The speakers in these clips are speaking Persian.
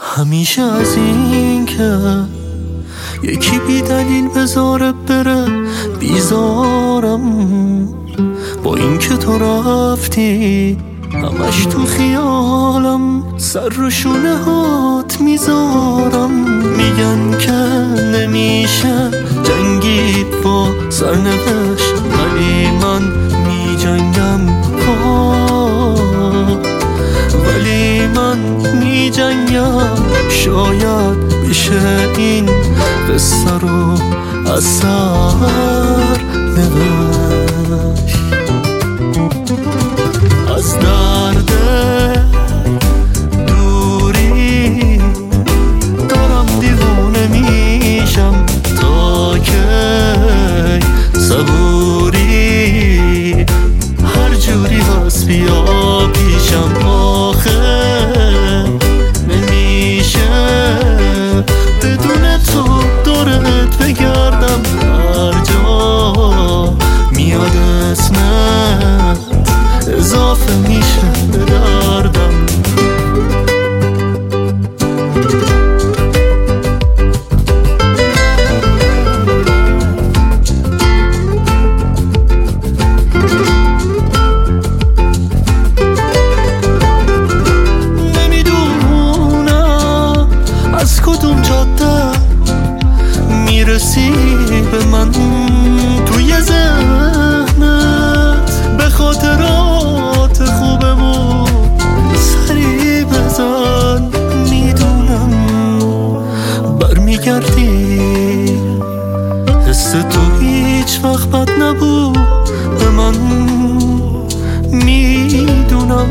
همیشه از این که یکی بی دلیل بذاره بره بیزارم، با این که تو رفتی همش تو خیالم، سر رو شونه هات میذارم. میگن که نمیشه جنگید با سرنوشت، ولی من میجنگم، ولی من میجنگم. شاید بشه این قصه رو از سر نوشت. از درد دوری دارم دیوونه میشم، تا که صبوری هر جوری هست بیا پیشم. آخه نمیشه بدون تو دورت بگردم، هر جا میاد اسمت اضافه میشه به دردم. نمیدونم از کدوم جاده میرسی به من، توی ذهنت به خاطرات خوبمون سری بزن. میدونم برمیگردی، حس تو هیچ وقت بد نبود به من. میدونم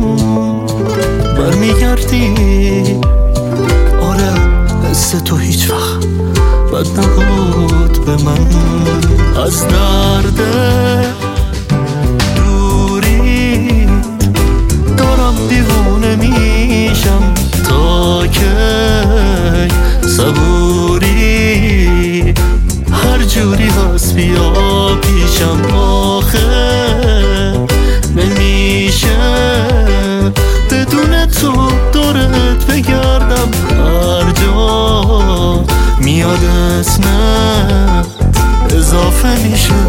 برمیگردی، آره حس تو هیچ وقت بد نبود به من. از درد دوری دارم دیوونه میشم، تا که صبوری هر جوری هست بیا پیشم. آخه نمیشه بدون تو دورت بگردم، هر جا میاد اسمت اضافه میشه